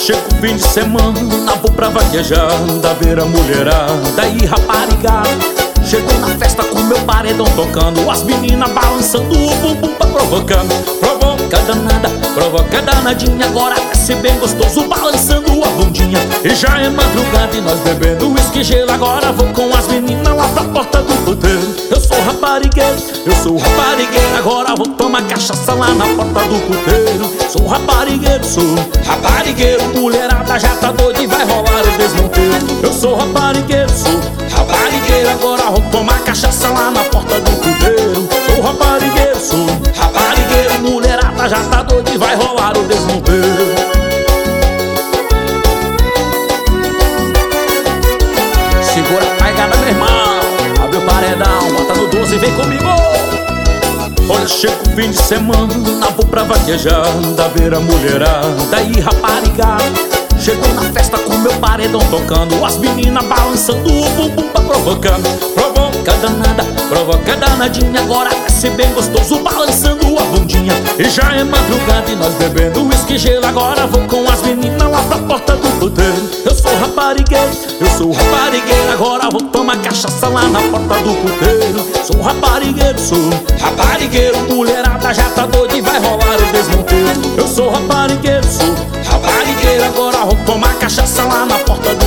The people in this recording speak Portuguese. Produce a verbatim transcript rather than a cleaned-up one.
chega o fim de semana, vou pra vaquejar, da ver a mulherada e raparigada. Chegou na festa com meu paredão tocando, as meninas balançando o bumbum pra provocando. Provoca danada, provoca danadinha, agora desce bem gostoso balançando a bundinha. E já é madrugada e nós bebendo uísque gelo, agora vou com as meninas lá pra porta do puteiro. Eu sou raparigueiro, eu sou raparigueiro, agora vou tomar cachaça lá na porta do puteiro. Sou raparigueiro, sou raparigueiro, mulherada já tá doida e vai rolar o desmonteiro. Eu sou raparigueiro, sou raparigueiro, agora vou tomar cachaça lá na porta do puteiro. Sou raparigueiro, sou raparigueiro, mulherada já tá doida e vai rolar o desmonteiro. Segura a pegada, meu irmão, abre o paredão, bota no doze e vem comigo. Olha, chega o fim de semana, vou pra vaquejar, da ver a mulherada e raparigada. Chegou na festa com meu paredão tocando, as meninas balançando o bumbum pra provocando. Provoca danada, provoca danadinha, agora desce bem gostoso balançando a bundinha. E já é madrugada e nós bebendo uísque gelo, agora vou com as meninas lá pra porta do puteiro. Eu sou raparigueiro, eu sou raparigueiro, agora vou tomar cachaça lá na porta do puteiro. Sou raparigueiro, sou raparigueiro, mulherada já tá doida e vai rolar o desmonteiro. Eu sou raparigueiro, sou raparigueiro, agora vou tomar cachaça lá na porta do